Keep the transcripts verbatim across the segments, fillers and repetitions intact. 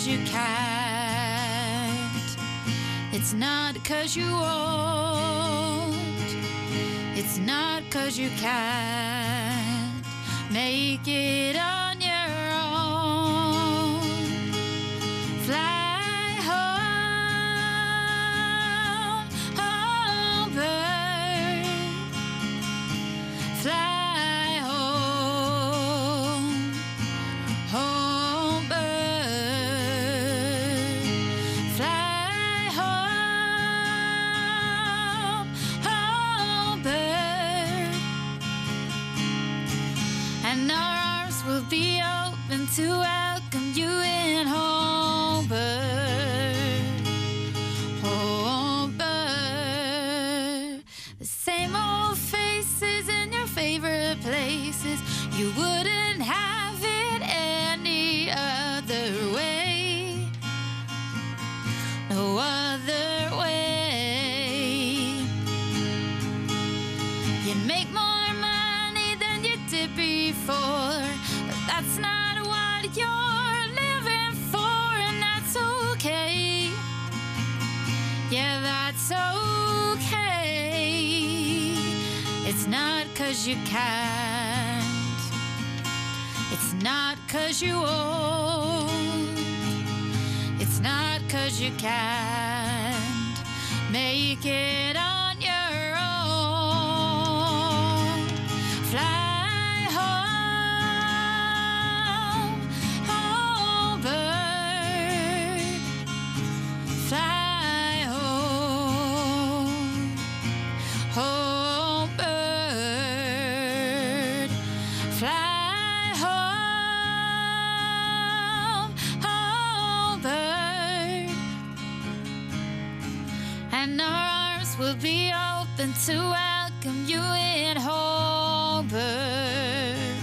'cause you can't. It's not 'cause you won't. It's not 'cause you can't make it on your own. Fly home, home bird. Fly home, home bird. Fly home, home bird. And our arms will be open to welcome you in, home bird. Home bird. The same old faces in your favorite places. You wouldn't have it any other way. No other way. You make more money than you did before, but that's not what you're living for, and that's okay. Yeah, that's okay. It's not 'cause you can't. It's not 'cause you won't. It's not 'cause you can't make it on your own. Fly home, home bird. Fly home, home bird. Fly home, home bird. And our arms will be open to welcome you in, home bird.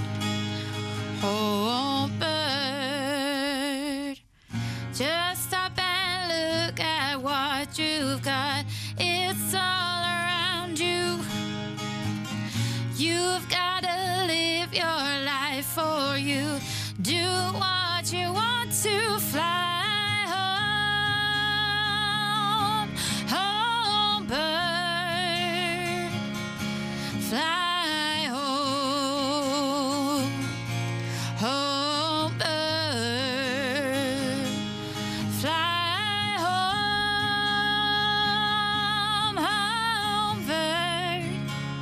Home bird. Just stop and look at what you've got. It's all around you. You've gotta live your life for you. Do what you want to. Fly home, home bird. Fly home, home bird. Fly home, home bird.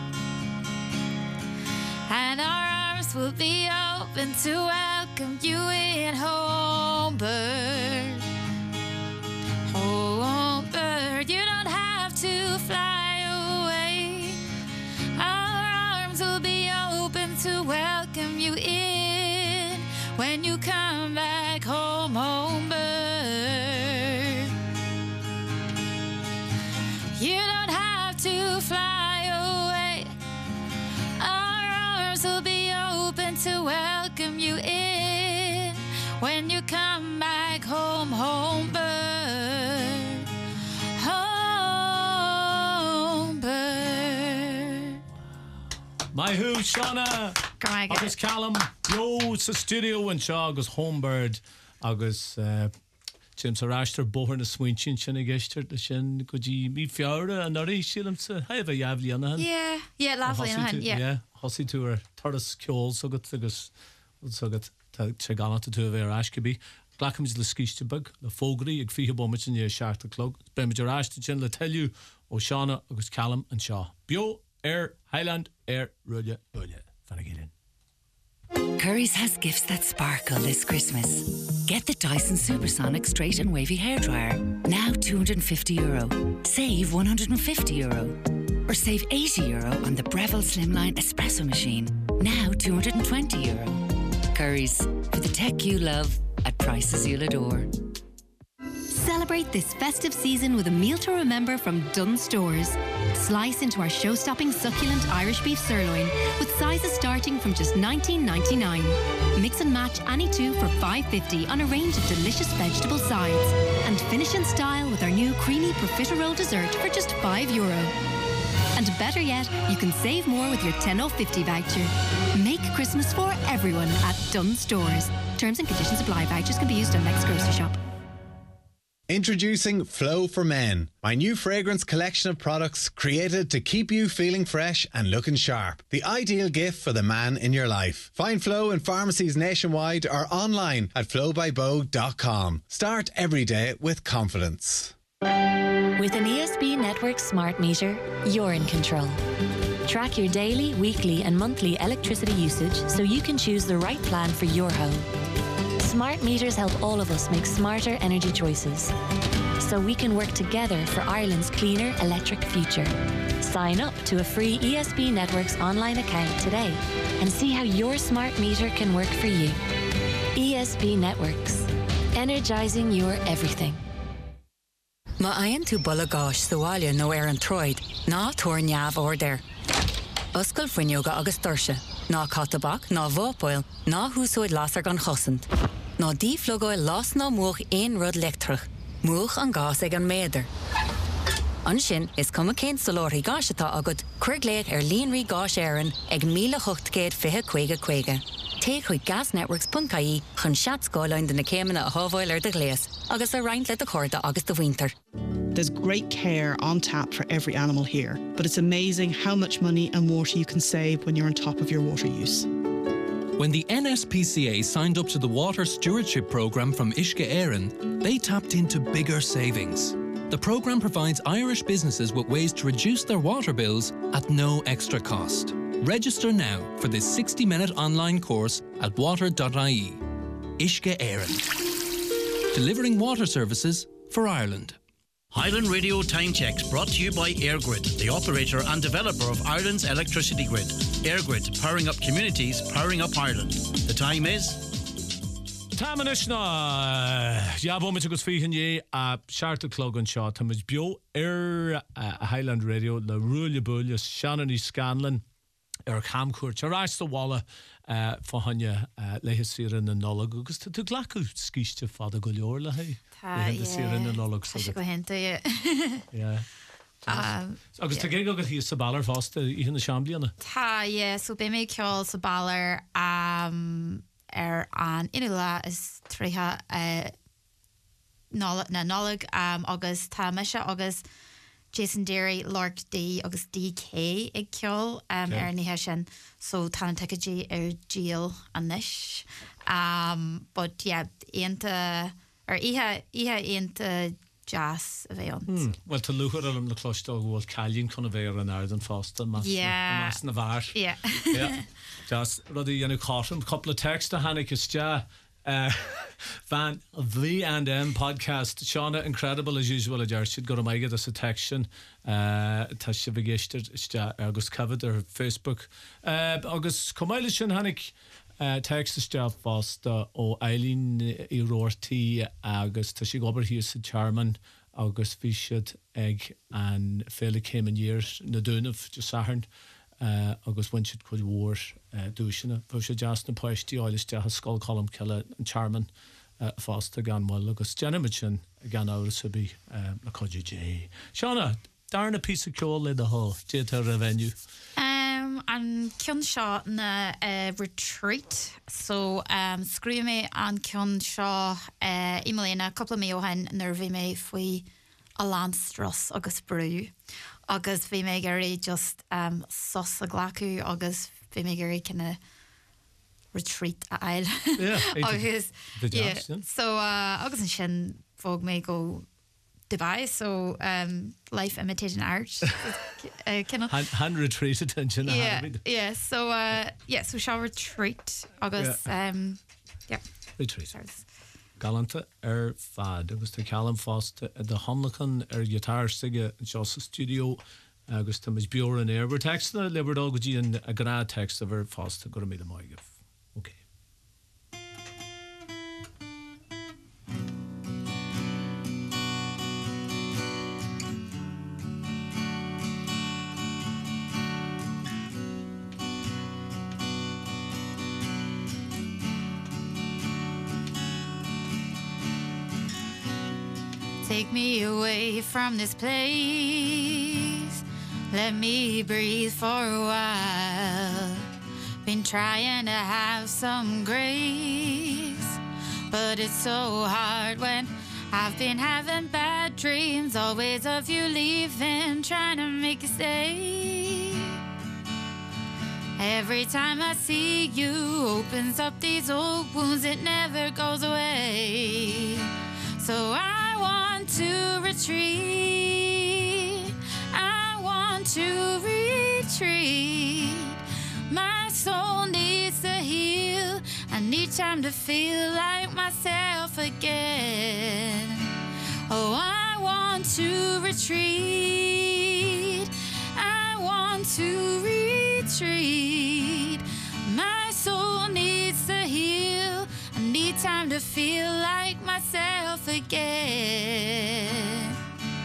And our arms will be open to welcome you in, home bird. Home bird. You don't have to fly away. Our arms will be open to welcome you in when you come back home, home bird. You don't have to fly away. Our arms will be open to welcome you in when you come back home, home bird. Home bird. My who, Shauna. Correct. Agus Callum, yo, sa studio and Shaw, agus Homebird, agus uh, James Arashter, Bohar na Swinchin, sin a geister, the sin, could you meet Fiora and Nari, Shilam, so I have a Yavli on the hand. Yeah, yeah, lovely on the hand, yeah. Yeah, Hossi to her, Torres Kjol, so good, agus, so good, Chagana to two of her Ashkaby. Glacham's the skish to bug, the Fogri, ag Fiha Bommich and your Shark the Clug. Bemid your Ashton, Chin, let tell you, O'Shana, agus Callum and Shaw. Bio, Air, Highland, Air, Rulia, Rulia. Fanagilin. Curry's has gifts that sparkle this Christmas. Get the Dyson Supersonic Straight and Wavy Hairdryer, now two hundred fifty euro. Save one hundred fifty euro. Or save eighty euro on the Breville Slimline Espresso Machine, now two hundred twenty euro. Curry's, for the tech you love, at prices you'll adore. Celebrate this festive season with a meal to remember from Dunnes Stores. Slice into our show-stopping succulent Irish beef sirloin with sizes starting from just nineteen ninety-nine. Mix and match any two for five fifty on a range of delicious vegetable sides. And finish in style with our new creamy profiterole dessert for just five euro. And better yet, you can save more with your ten off fifty voucher. Make Christmas for everyone at Dunnes Stores. Terms and conditions apply. Vouchers can be used on next grocery shop. Introducing Flow for Men, my new fragrance collection of products created to keep you feeling fresh and looking sharp. The ideal gift for the man in your life. Find Flow in pharmacies nationwide or online at flow by bogue dot com. Start every day with confidence. With an E S B Network smart meter, you're in control. Track your daily, weekly and monthly electricity usage so you can choose the right plan for your home. Smart meters help all of us make smarter energy choices, so we can work together for Ireland's cleaner electric future. Sign up to a free E S B Networks online account today and see how your smart meter can work for you. E S B Networks. Energising your everything. Ma aon tú bula gáis sa bhaile nó ar an troid, ná tuair neamh ordair. Oscail foinneoga agus dorse, ná catabach, ná bhópáil, ná húsóid lasar gan chosint. Ná díflogóil las ná muach aon rud leictrach, muach an gás ag an méidir. An sin is cum a cén solóirí gáisitá agad chuir léig ar líonraí gáis éireann ag míle ocht céad fiche chuige chuige. Té chuig gasnetworks.caí chun seatscáilein de na céimena a hábháil ar de gléas, agus a roinnt le de chorda agus de winter. There's great care on tap for every animal here, but it's amazing how much money and water you can save when you're on top of your water use. When the N S P C A signed up to the Water Stewardship Programme from Uisce Éireann, they tapped into bigger savings. The programme provides Irish businesses with ways to reduce their water bills at no extra cost. Register now for this sixty minute online course at water dot I E. Uisce Éireann. Delivering water services for Ireland. Highland Radio Time Checks brought to you by EirGrid, the operator and developer of Ireland's electricity grid. EirGrid, powering up communities, powering up Ireland. The time is... Támanis ná Jabomit agus fihan ye a Charter Clog an shot Támanis bio ar Highland Radio le Rúlia Búlia Shannon Scanlon ar Camcourt Charás the Walla Fahanya Lehisir in the Nolog agus to Glacu skiste Father Gulior la hey Lehisir in the Nolog so go hente yeah agus te gego got hi saballer fast in the Chambliana Ta yeah so be me ceol saballer um er an inula is tríha uh, na Nolog um agus tá meise agus Jason Derry, Lark D agus D K ag ceol um, okay. ar nithe sin so tá tecaidí ar Giel an nish um, but yeah aonta or ihe ihe aonta jazz a bheith ont. Hmm. Well tá luchar alum na clostá bhfuil cailín chun a bhéir an aird an fásta mas yeah. na bhar. Yeah. yeah. Jazz rudí dhéanú cáithrim couple of text a hanig is ja Uh, van V and M podcast Shauna incredible as usual a jersey go my get us a tection uh tá vigéistir sta agus covered ar Facebook uh agus comáile sin hanig uh, text sta fásta ó Eileen I Roirtí agus tá si gobar hí sa Charman agus bhí siad ag an féle céim an years na dúnamh just saharn Uh, agus when should could war uh, dúisina fu sé just na poisttí áiliste a skull column kille an Charman uh, fast gan well agus Jenimichin gan ára subi uh, na coji J. Shauna, darna piece of coal in the hall Jeta revenue. Um an cion seo na uh, retreat so um screw me an cion seo uh, Imelina couple mé óhain nervhí mé faoi a landstros agus brú. Agus bhí mé gurí just um, sos a glacu agus bhí mé gurí kinda retreat a ail. Yeah, agus yeah. So uh, agus an sin fóg mé go Dubai so um, life imitating art. uh, kinda hand, hand retreat attention. Yeah, yeah. So uh, yeah, so shall retreat agus yeah. um, yeah. Retreat. Galanta ar fad agus tá Callum Fast de Hamlachan ar guitar sige just studio agus tá mis bior an air text na libert agudí an a gra text of Fast go mé mai gif. Okay. Take me away from this place. Let me breathe for a while. Been trying to have some grace, but it's so hard when I've been having bad dreams, always of you leaving, trying to make you stay. Every time I see you, opens up these old wounds, it never goes away. So I want to retreat, I want to retreat. My soul needs to heal, I need time to feel like myself again. Oh, I want to retreat, I want to retreat. My soul needs to heal, I need time to feel like myself again.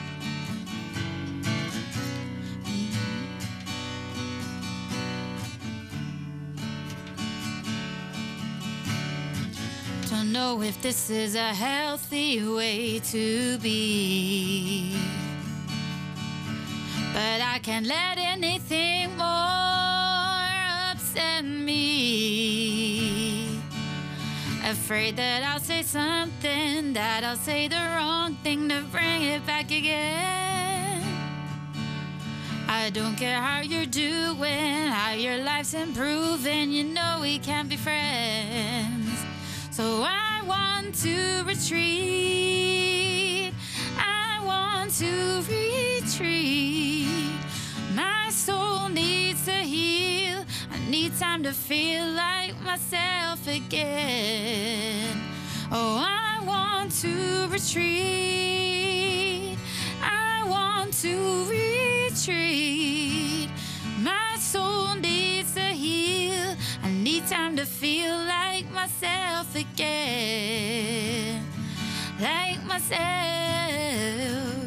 Don't know if this is a healthy way to be, but I can't let anything more upset me. Afraid that I'll say something, that I'll say the wrong thing to bring it back again. I don't care how you're doing, how your life's improving, you know we can't be friends. So I want to retreat, I want to retreat. My soul needs to heal, I need time to feel like myself again. Oh, I want to retreat, I want to retreat. My soul needs to heal, I need time to feel like myself again, like myself.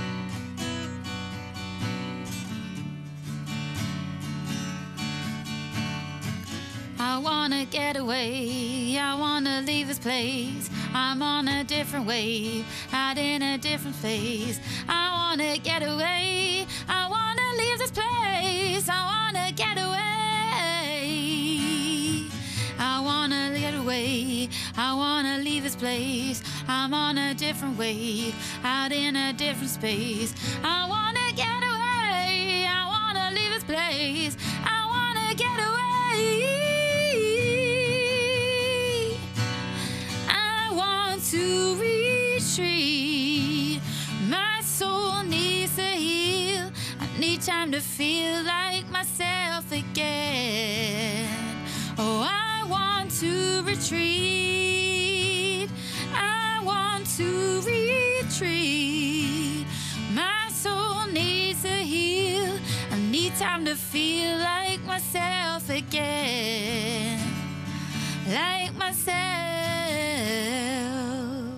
I wanna get away, I wanna leave this place. I'm on a different wave, out in a different phase. I wanna get away, I wanna leave this place. I wanna get away, I wanna get away, I wanna leave this place. I'm on a different wave, out in a different space. I wanna get away, I wanna leave this place. I wanna get away, I want to retreat. My soul needs to heal, I need time to feel like myself again. Oh, I want to retreat, I want to retreat. My soul needs to heal, I need time to feel like myself again, like myself.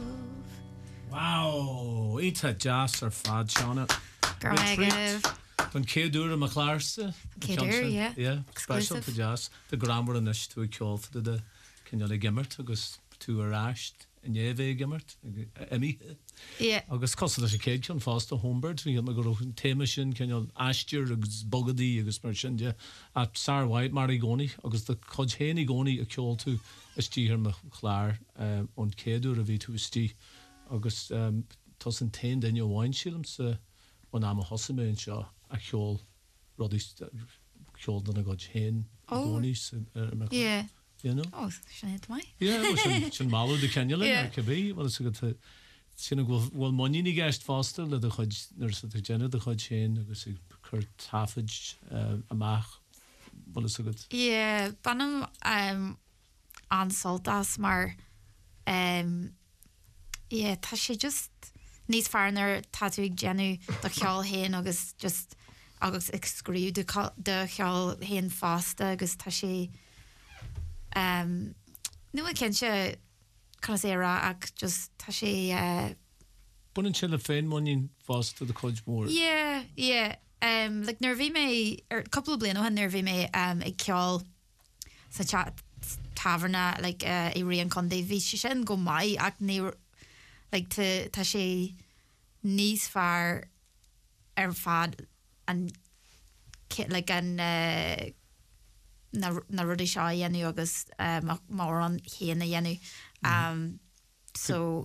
Wow, ita jazz ar fad Shauna. Greg. Don Céadúr a Maclarsa. Céadúr, yeah. Yeah, special Exclusive. for jazz. The grammar in this to a ceol for the Cinneala Gimmert agus tú a ráist in évé Gimmert Emmy. Yeah. Agus cos leis a céad chun fásta Homebird hí me go téime sin cinneal aistir agus bogadí agus mar sin de a Sarah White Mary Goni agus the chud hénig Goni a ceol tú is tíhir me chláir an Céadúr a bhí tú istí agus tas an tain daine bháin sílam sa an am a hosamé an seo a ceol rodí ceol dan a god héin Goni Yeah. You know? Oh, Sinead mai. Yeah, well, sin, sin malú de Cinneala Yeah. ar cebí, well, it's a good sin go well money ni gast faster le de chud nurse de Jenna de chud chéin agus cur tafage amach well it's a good. Yeah, banam um ansoltas maar um yeah, tá sé just níos fearnar táú genú do cheol héin agus just agus excrú de de cheol héin fásta agus tá sé um nu a ken se kan sé ra ag just tá sé uh Bunin chill féin monin fast de chud mór. Yeah, yeah. Um like nervy me er couple of blino han nervy me um ag ceol sa chat taverna like uh I rian conde vi sin go mai ag ne like to tá sé níos far ar fad an kit like an uh, na na rudi seo dhéanú agus um, mar an héana dhéanú um so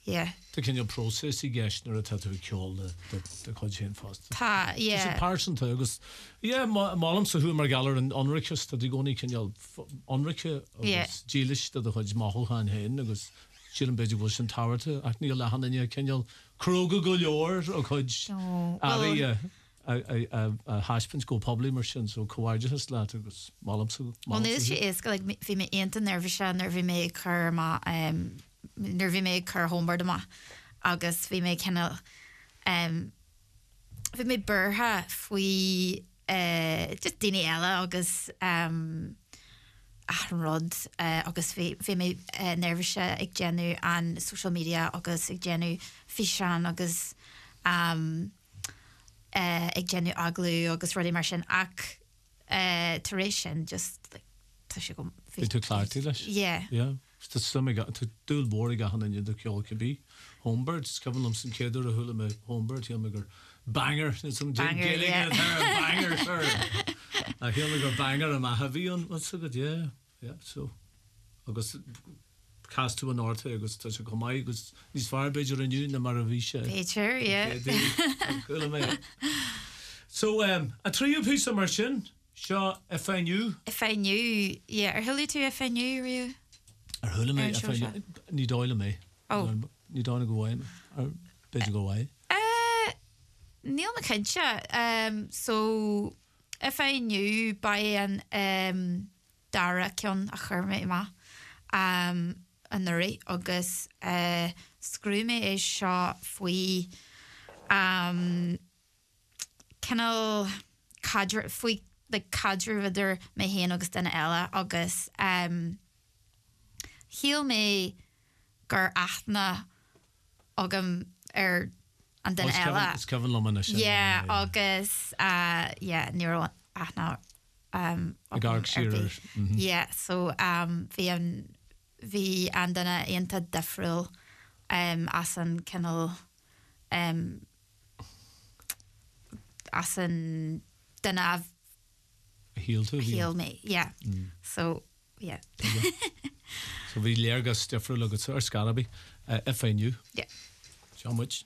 yeah. The kind of process I guess nor at to kill the the the coaching fast. Ta, yeah. It's a person to agus. Yeah, malam so who mar galler and onricus that the goni can you onrica agus Jeelish that the hodge mahol han hen agus Chillen beji was in tower to acne la han you can you kroga go your or hodge. Ari a a a a hashpins go probably merchant so coargus la agus malam so. Well, this is like fi me ent nervous nervy me karma um nervy me car homeward ma agus fi me kinda um fi me burha fui uh just dini ella agus um rod uh, agus fi fi me uh, nervous ag genu an social media agus ag genu fishan agus um uh ag genu aglu agus rudi mar sin ac uh tuition just like to go to clarity yeah yeah the some got to do board got in the kill could be homebirds Kevin Lumson kid or hula me homebird he'll make banger some banger, yeah. banger sir I he'll make a banger and my heavy on what's so good yeah yeah so I guess cast to a north I guess to come I guess these fire badger and you in the Maravisha picture yeah so um a trio piece of merchant Shaw if I knew if I knew yeah or hula to if I knew you Ar hula me ní dáile me oh ní dána go bhhaim ar beidir go bhhaim uh níl na cinse um so if I knew by an um dara cion a churme ma um an nuri agus uh scrúme is seo faoi um canal cadre faoi like cadre vidir me hen agus den ella agus um Heal me gur athna agam er an den ella. It's Kevin Luman. Yeah, agus uh yeah, neuro athna um Garg Shearer. Yeah, so um vi an vi an dana einta defriil um as an kennel um as an dana heal to heal me, yeah. Mm. So yeah. So we leargas different look at our scaraby uh, if I knew yeah John Witch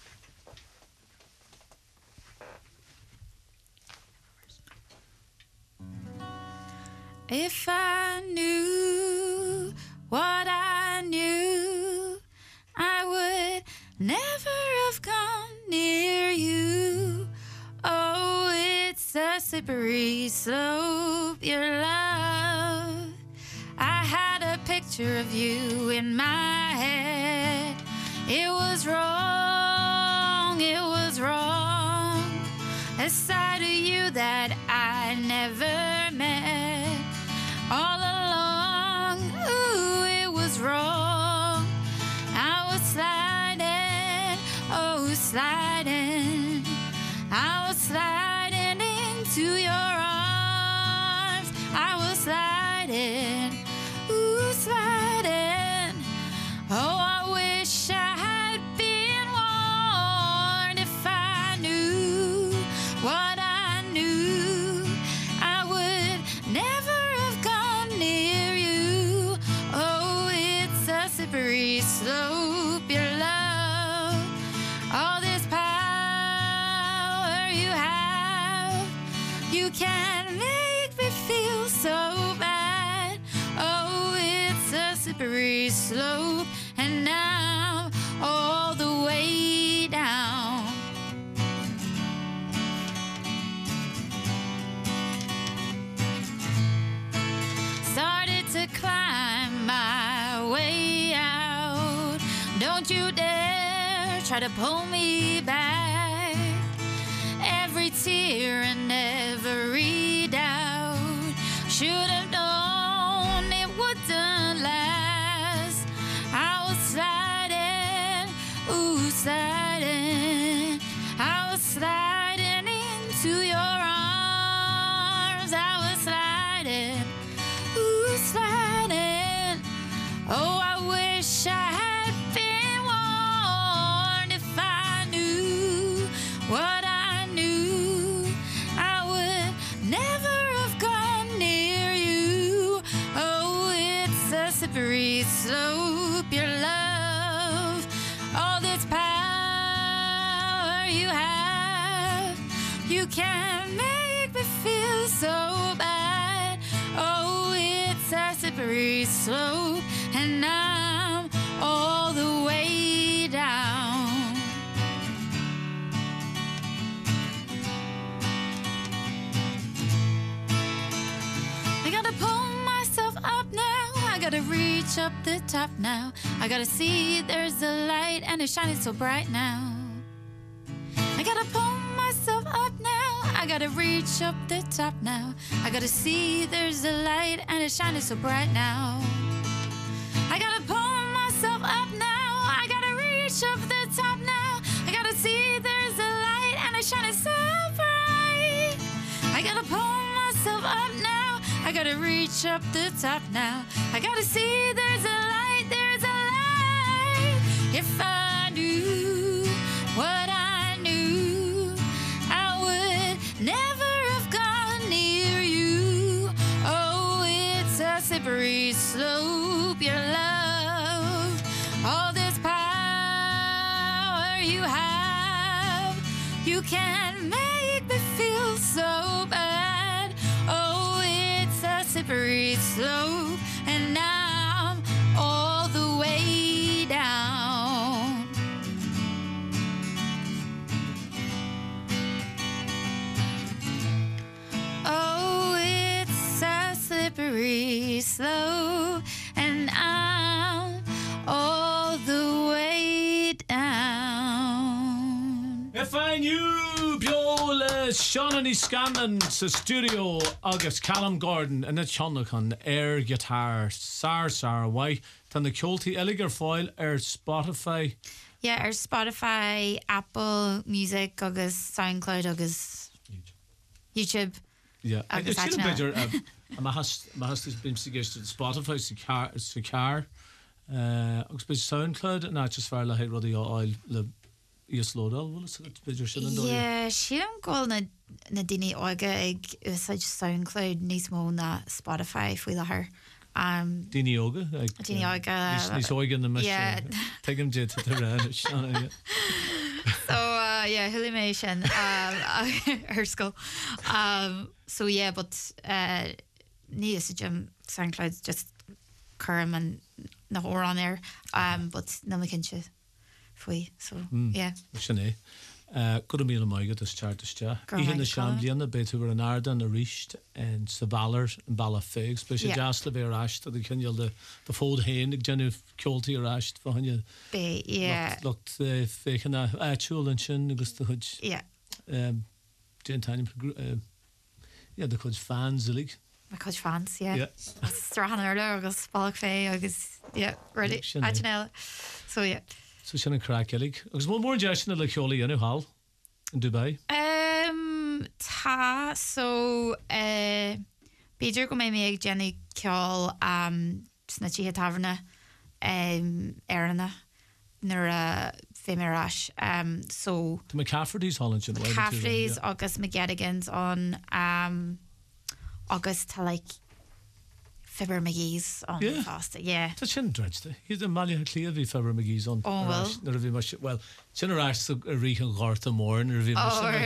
if I knew what I knew I would never have gone near you. Oh, it's a slippery slope, your love. I had a picture of you in my head. It was wrong, it was wrong. A side of you that I never met. All along, ooh, it was wrong. I was sliding, oh, sliding. I was sliding into your arms. I was sliding. Sliding. Oh, I wish I had been warned. If I knew what I knew, I would never have gone near you. Oh, it's a slippery slope, your love. All this power you have, you can make me feel so bad. Oh, slippery slope, and now all the way down. Started to climb my way out. Don't you dare try to pull me back. Every tear and every doubt should have known it wouldn't last. I was sliding, ooh, sliding. I was sliding into your arms. I was sliding, ooh, sliding. Oh, I wish I had been warned. If I knew what I knew, I would never have gone near you. Oh, it's a slippery slope, your love. slope, and I'm all the way down. I gotta pull myself up now, I gotta reach up the top now, I gotta see there's a light and it's shining so bright now. I gotta pull myself up now, I gotta reach up the top now, I gotta see there's a light and it's shining so bright now. I gotta pull myself up now, I gotta reach up the top now, I gotta see there's a light and it's shining so bright. I gotta pull myself up now, I gotta reach up the top now, I gotta see there's a light, there's a light. If I knew what I knew, I would never have gone near you. Oh, it's a slippery slope, your love, all this power you have, you can make me feel so bad. Oh, it's a slippery slope, and I'm all the way down. Oh, it's a slippery slope, and I'm all the way down. If I knew Biola Shawnee Scanlon sa studio agus Callum Gordon and a Chonacon air guitar Sar Sar why tan the Culty Eliger foil air Spotify. Yeah, our Spotify, Apple Music, agus SoundCloud, agus YouTube. Yeah, agus it's still Achna. better. Ma has ma has this been suggested Spotify sa car sa car. Uh, agus bit SoundCloud and not just far la hey ruddy oil le is loadal will it better shouldn't do. Yeah, she don't go na na dini oiga ag such SoundCloud nís mó na Spotify if we let her. Um, Dini yoga. Dini oiga. Nís oiga in the mission. Yeah. Take him jet to the red. So uh, yeah, Hillimation, um, her school. Um, so yeah, but uh, ní is Jim SoundCloud just curm and na hór on there. Um, but na ma kinse fwy. So Mm. yeah. Sinné. Uh, Good a meal of my good as chartista. Even the Shamblian, bit over an Arden, a Risht, and Savaller, and Balafigs, but she Yeah. just the bear ashed, the Kenyal, the the fold hen, the Jenny Colty or ashed for you. Be, yeah. Looked the fake and a chul and chin, the Hudge. Yeah. Um, Jane Tiny, yeah, the Hudge fans, the league. My coach fans, yeah. Yeah. Strahan earlier, agus Balak Fay, agus, yeah, ready. Sin é. Achinella. So yeah. So she's a crack, Ellie. There's one more Jason at Lacholi in Hall in Dubai. Um, ta, so, uh, Beidir go mé mé ag Jenny Kjall, um, snatchy taverna, um, Erna, nor a Fimirash, um, so. The McCafferty's Holland, you know. McCaffrey's, August McGettigan's on, um, August to like Fibber McGee's on Yeah. Fasta, yeah. Tá sin dreidste. Hí a Malia clia bhí Fabra McGee's on. Oh, well. Nar bhí mar well, sin arás a ríchan gáirta mór nar bhí mar Oh, sin.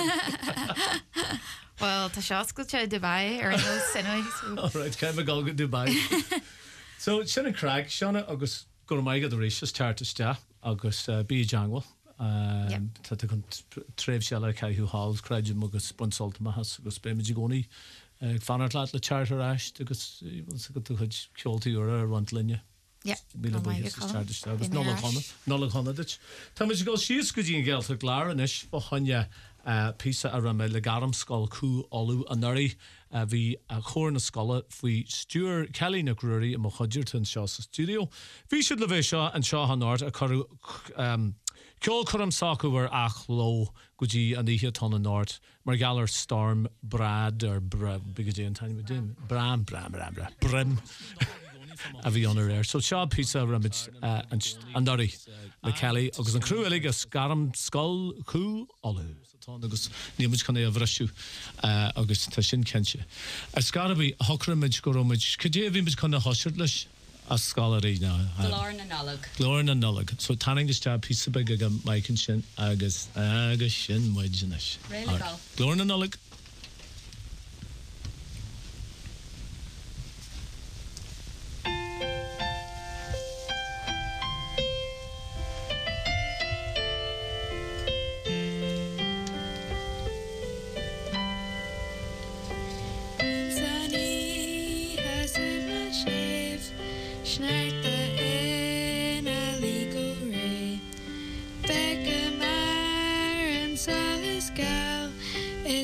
Well, tá seos go te Dubai ar an sinna. All right, cai me gal go Dubai. So sin an craig, Seanna agus gur mai go rééis chartiste agus uh, bí Jangwell. Um, Yep. Tá chun tréh se le caiú hall creidú agus sponsolta has agus béimiid gcóí fanart leat le charter aist agus go tú chuid ceoltaí ar a rant linne. Yeah. Bíle bu chartiste agus nóla chuna nóla chuna dit. Tá muid go síos go dtíon gealta gláir inis ba chunne písa a ra me le garam scol cú olú a nuirí a bhí a chóir na scola faoi Stuart Kelly na grúirí a mo chuidirta an seo sa studio. Bhí siad le bheith seo an seo an áirt a choú um, ceol chum sacúhar ach lo go dtí an ihe tan an áirt mar galar storm brad ar bra bigadé an taine dim bram bram bram bram brim a bhí an air. So seo pizza ramid uh, an an doirí le Kelly agus an crú agus garam scol cú olú. Agus nímuid chuna a bhreisiú agus tá sin kense. A scarabí hochramid goróid cudé bhí chuna hoisiir leis a scalarí ná. Glór na nullag. Glór na nullag. So tanning de sta pizza big aga maikin sin agus agus sin muidinis. Really go. Glór na nullag.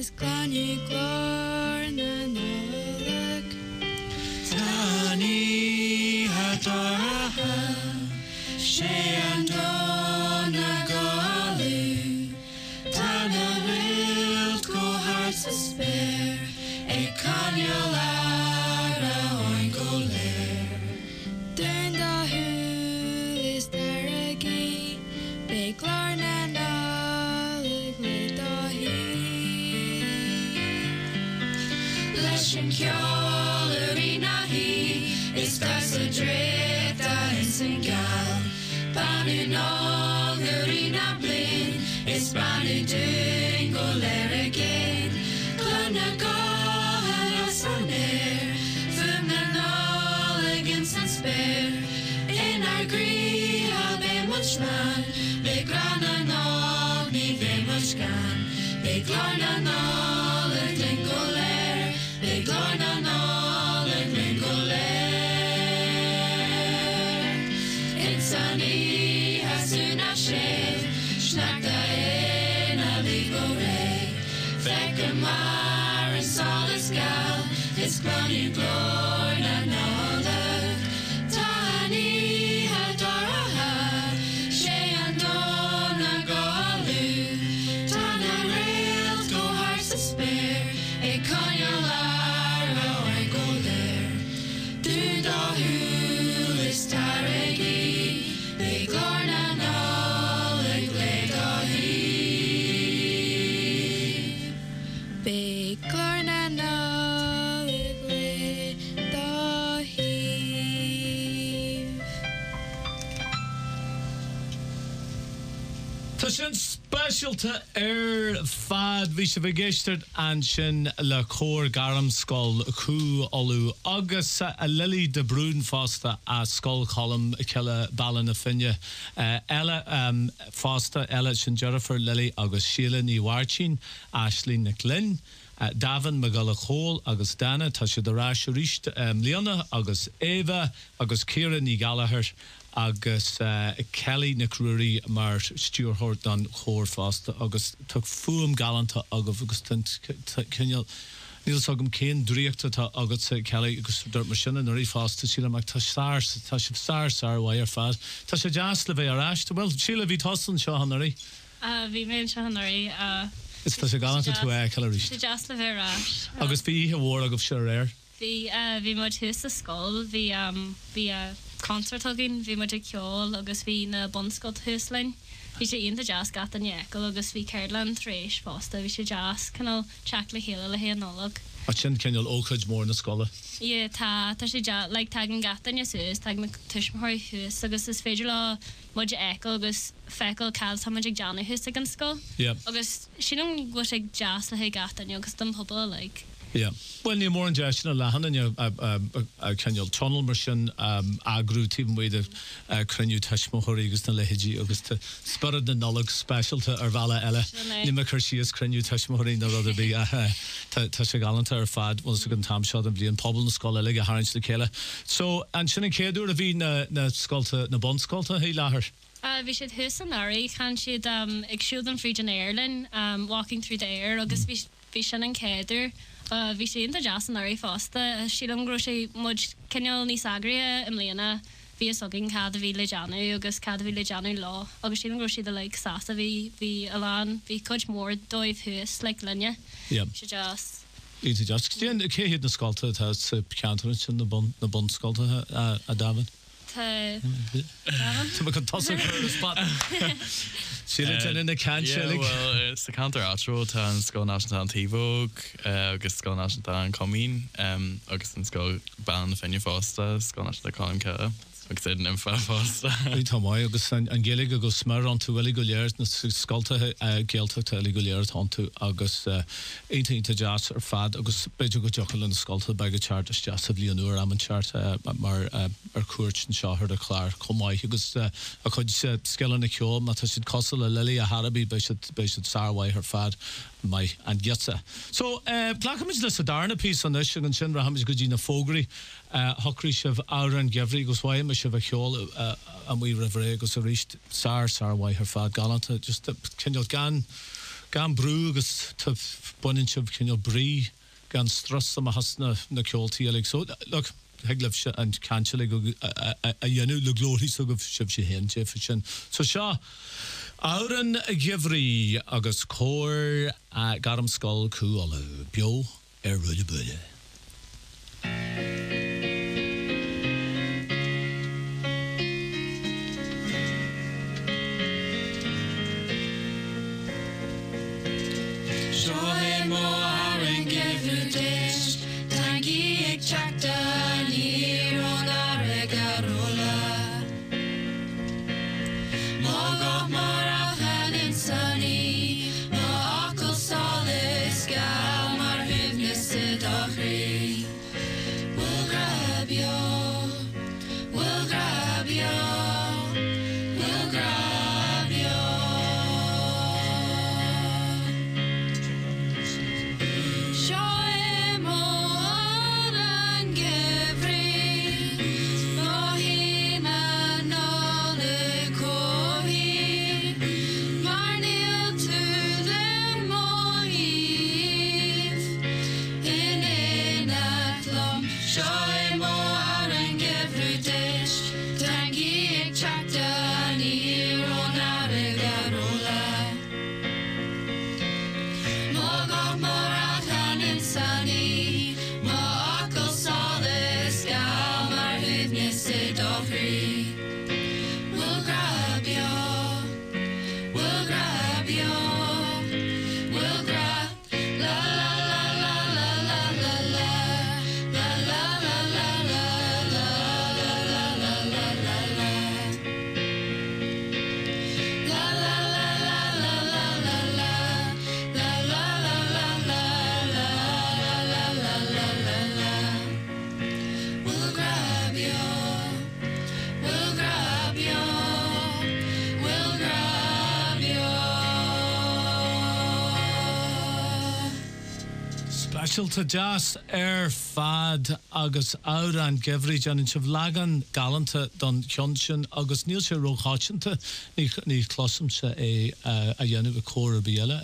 is glani glor na nolik Tani hataraha Sheandona golu Tana wild go hearts despair A canyolara oingoler Dun da hu is daragi Big larna nalig with da he Leshin kjolari nahi Is das a drifta in singal Banu nogari na blin Is banu dingo ler again Glana go Air, from the knowledge and spare. In our gree, how very much land. Big grana nog, ni very much can. Big lorna knowledge and go lair. Big lorna knowledge and go lair. It's sunny, has soon a shave. Schnack the in a legal ray. Feck a mar and solid gal. It's glani glor na nola Tani hadaraha Sheandona golu Tana rails go hearts to spare A conyolara or go there Do da hul is taregi Big glor na nola gle da he Big glor na nola Sin specialta ar fad bhí se bhgéisteart an sin le cór garam scoil cú olú agus a Lily de Brún fásta a scoil column ceile ballan na finne eile um, fásta eile sin Jennifer Lily agus Sheila ní Warchin Ashley Nicklin Uh, Davin Magala Hall agus Dana tá sé de ráis ríist um, Leona agus Eva agus Ciara ní Gallagher agus uh, Kelly na Crury mar Stuart Horton chór fásta agus tug fuam galanta agah agus cinneal níl sagam cén dríochta tá agus Kelly agus dúirt mar sinna narí fásta síla mag tá stars tá sé stars ar bhair fád tá sé deas le bheith ar aist well síla bhí tosan seo hanarí bhí mé seo hanarí Is tá sé galanta tú é caloríist. Sé just le bheith rás. Agus bhí a bhór agah seo réir. Bhí bhí muid thuas a scóil, bhí bhí a concert agin, bhí muid a ceol agus bhí na bonscoil thuaslein. Bhí sé aonanta jazz gata neacol agus bhí Caroline Thresh fásta, bhí sé jazz canal teach le chéile le héanolog. A sin ceol ócaid mór na scola. Ie, tá, tá sé jazz, like tagan gata ne suas, tag na tuismthóir thuas, agus is féidir le muid eco agus fecal cal tá muid ag jana thuas ag an scol. Yeah. Agus sinam gwas ag jazz le hé gata ne agus dom pobl like. Yeah. Well, ní mór an jazz sin a lehan an a ceol tunnel mar sin agrú tíbn muid a cruniú teismóthirí agus na lehéidí agus tá sparad na nolog specialta ar bhela eile. Ní me chuir síos cruniú teismóthirí na rud a bhí tá sé galanta ar fad bhil sa an tam seo an bblion pobl na scoil eile a haint le chéile. So an sin an céadú a bhí na scoilta na bonscoilta hí láthair. Uh, vi should hus an ari can should um ag siúd an Friedin Airlin um walking through the air agus vi vi sin an céidir uh vi sé inta jazz an ari fásta si am gro sé mud ceol ní sagria im léana vi sogin cad a vi le janu agus cad a vi le janu lá agus si an gro si de like sasa vi vi alan vi coach mór dóibh hus like linne yeah si just Ítí just cé cé na scoilta tá ceantar sin na bon na bon scoilta a, a David. Tá Tá can tosa chu spot. Síle in the can yeah, well, it's the counter outro tá an Scoil National an Tivog agus Scoil National an Comín um, agus an Scoil ban na Fine Fásta Scoil National Colin Care agus an Infa Fásta. Í tá mai agus an gélig agus smar an tú eli go léir na scoilta géalta tá eli go léir an tú agus éintínta jazz ar fad agus beidir go jochail an scoilta beag a chart is jazz a bblianúr am an chart mar ar cuairt an seáthir a chláir commáid agus a chuid scilan na ceol má tá siad cosal le lili a Harabí bei siad sarhaid ar fad mai an giatsa. So glachamiid le sa darna pí an is an sin rahamid go dtí na fógraí hochrí sibh ára an gehrí agus bhaim a sibh a cheol a mí rihre agus a ríist sár sarhaid ar fad galanta just cinneal gan gan brú agus tá buinn sib cinneal brí gan stras am a hasna na ceoltaí ag so look heglef se an canle go a dhéanú le glóí so go sib sé hen sé fa sin so seo áran a gihrí agus cóir garam sscoil cúála bio ar ruide buile. Specialta jazz ar fad agus áran gehrí an sibh legan galanta don ceansin agus níl sé rócháitinta ní chlosam se é a dhéanamh córa bíile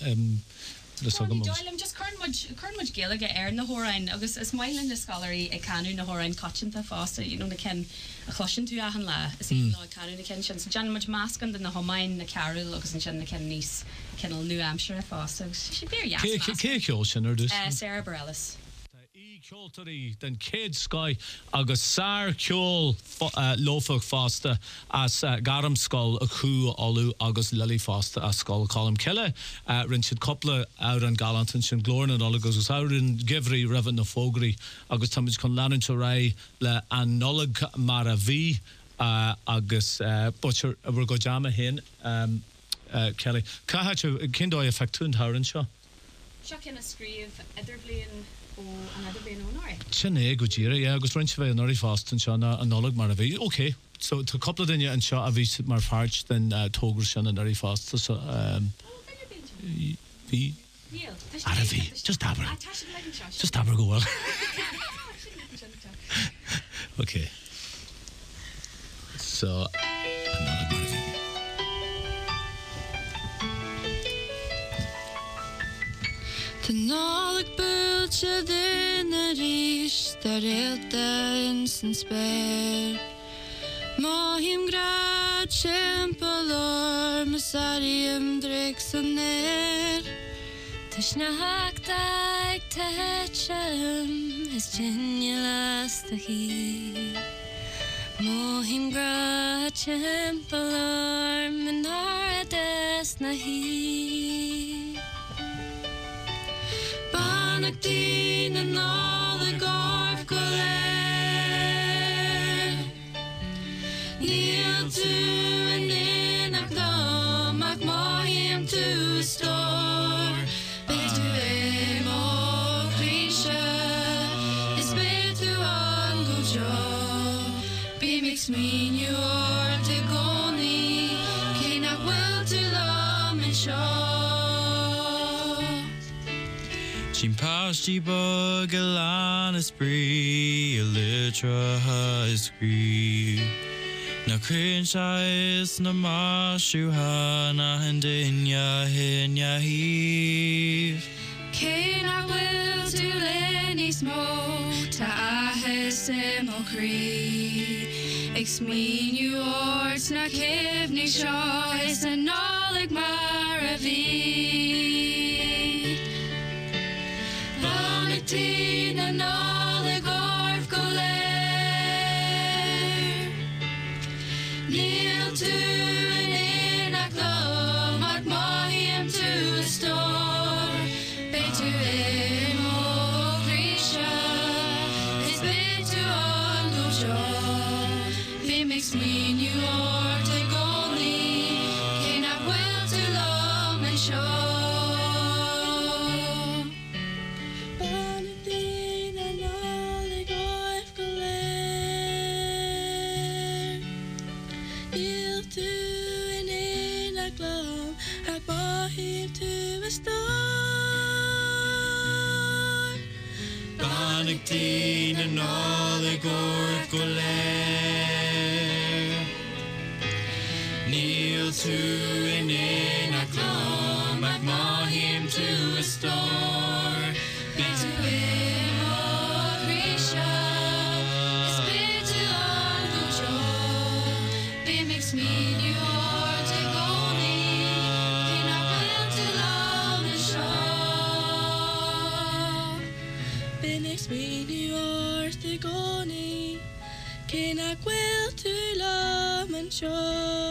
Doilem just Kernmuch Gillige air na Horain agus is mailin na scolarí ag canú na Horain cochinta fásta you know na ken a chloshin tú ahan la is mm. na canú na ken sin so Jan much maskan na Homain na Carol agus na na ken níos Kennel New Hampshire fásta she bear yes Ke ke sin er dus Sarah Bareilles Ceoltarí den céad sky agus sár ceol uh, lófach fásta as uh, garam sscoil a chu olú agus lily fásta a sscoil colm Kelle uh, rin siad coppla áir an galantan sin glórin an olagus agus áirin gihrí raibh na fógraí agus tamid chun leanann se ra le an nolag mar a bhí uh, agus uh, butcher a bhar go jama hen um, uh, Kelly Caithe cindóid a feictún tharann seo? Seo cin a scríomh idir bliain another being on right. Chinne go gira yeah agus run se an ori fast and shana an nolog mar a vi okay so to couple of dinja and shot a vi mar farch then uh, togur shan an ori fast so um vi ara vi just abra just abra go well okay so an nolog mar a vi The Nolik bultje denne ris, der elta insen spær. Mohim grad kjempelår, med sarjem dreks og ner. Tishnak daig tetchem, is genjelas the he. Mohim grad kjempelår, men har des na he. Banak din and all the golf goler. Kneel to and in a glom, ak mohim to store. Best to aim all creature, is best to ungo job. Be mix me your tegoni, kinak well to lom and show. Sin pastí bug a lán is brí a litra is scrí Na Queen Size na Mashuha na Hendinya Hinya Heave. Cain I will to Lenny Smoke ta Ahes Mokri. Ex mean you orts na Kivni Shaw is a Nolig Maravi. Vonitina Nolig Orf Goler. Kneel to an in a club, at Mahim to a store. Pay to him, oh, Grisha, is bid to Uncle Shaw. Be mixed me, New York, take only, Cain I will to Lum and Shaw. Bonadine and Olig Orf Galer. Yield to an in a glove, at Mahim to a store. Banactine and Olig Orf Galer. Kneel to an in a glum, at Mahim to a store. Be to him, oh, Grisha, is bid to Uncle Joe. Be mixed me, New York, take only, Cain I will to love and show. Be mixed me, New York, take only, Cain I will to love and show.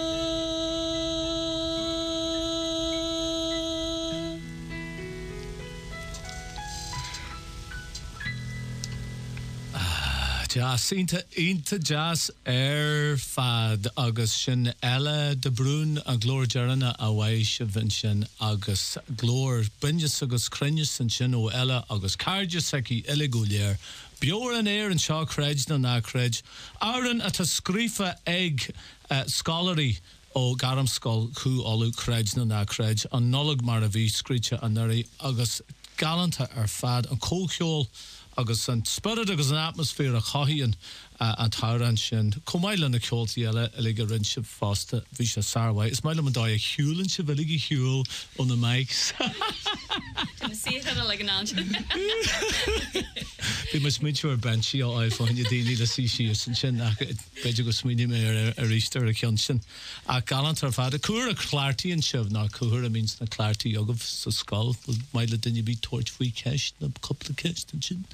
Jazz Inta Inta Jazz Air Fad agus sin Ella de Brún a glór jarana a waish vinsin agus glór binjas agus crinjas and sin o Ella agus carja seki illegolier Bjor an air and shaw credge na na credge Aaron at a scrífa egg uh, scholarly o garam skull ku olu credge na na credge an nolig maravi screecha an nuri agus galanta ar fad an colchiol agus an spirit agus an atmosphere a chahian uh, an tauran sin comaile na ceoltaí eile lig a rinse fásta bhí sé sarhai is maile man dá a hiúlann se bhig a hiúil on the mics Can see it like an angel. Bhí mas mitú ar benchí á iPhone a daoine le sí síos an sin beidir go smíine mé ar a ríiste ar a cean sin a galant ar fad a cuair a clártaí an sibh ná cuair a mís na clártaí agah sa scáil maile duine bhí toirt faoi ceist na coppla ceist an sin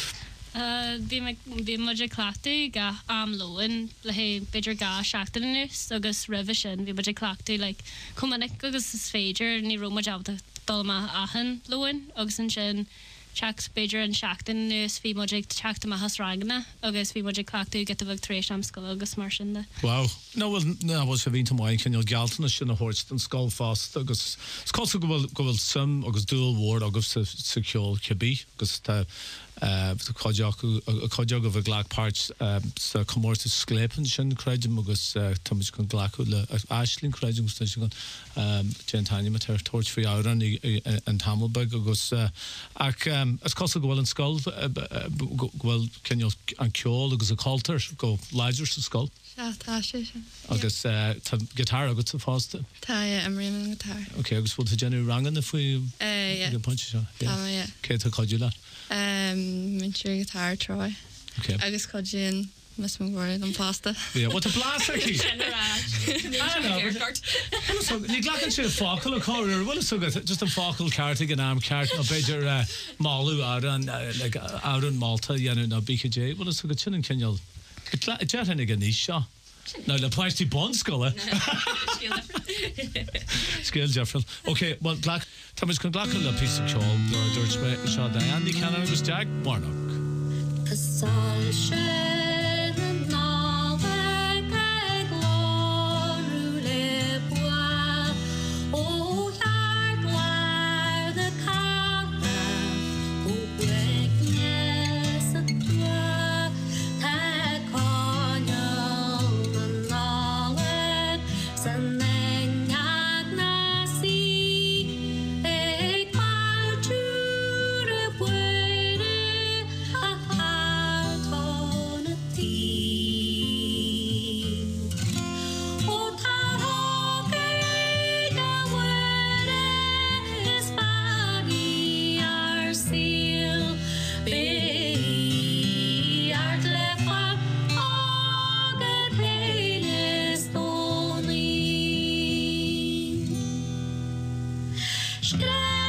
Bhí muidir clachtú ga am loin le hé beidir ga seachtain nus agus rih sin bhí muidir clachtú le cumannic agus is féidir ní roma jabta dulma ahan loin agus an sin Checks beidir an seachtain nus bhí muidir teachta a has rangna agus bhí muidir clachtú get a bh trééis am scoil agus mar sin de. Wow. No well na was have into my can you galtan sin a horst and skull fast agus scos go go go some agus dual ward agus secure kebi agus ta uh the kojaku a kojog of a glack parts um so commerce sklepen sin credium agus thomas con glaku le ashlin credium station um gentani mater torch for out and and Hammelberg agus ac um as cos go and skull well can you and call agus a culture go larger skull agus guitar agus sa fásta Tá am riman guitar Ok agus bhfuil genú rangan na faoi punch seo Cé tá codú le min siú guitar Troy agus codín mis mo bhir an pasta what a blast Ní gglachan sé fácail a choir bhfuil so just an fácail carta an am ceart nó beidir máú áran áran Malta dhéanú na B K J bhfuil so go sin an ceal Jetting gan níos seo. No, le páistí bon scola. Scale Jeffrey. Okay, well, black. Thomas can black on the piece of shawl. George Shaw Diane, the Canada was Jack Warnock. A song shed and all that I glory bois. Oh, yard wire the color. Oh, weakness of toi. That scrap.